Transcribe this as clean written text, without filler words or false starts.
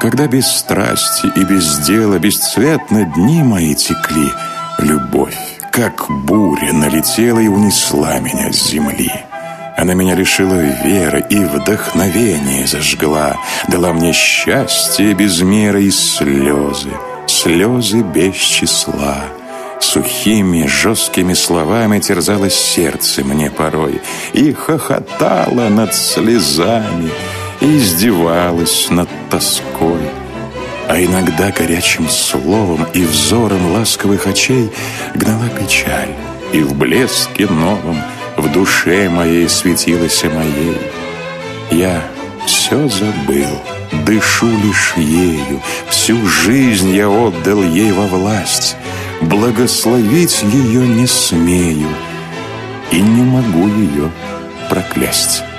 Когда без страсти и без дела бесцветно дни мои текли, любовь, как буря, налетела и унесла меня с земли. Она меня лишила веры и вдохновения зажгла, дала мне счастье без меры и слезы, слезы без числа. Сухими, жесткими словами терзало сердце мне порой и хохотала над слезами, и издевалась над тоской. А иногда горячим словом и взором ласковых очей гнала печаль, и в блеске новом в душе моей светилась моей. Я все забыл, дышу лишь ею, всю жизнь я отдал ей во власть. Благословить ее не смею и не могу ее проклясть.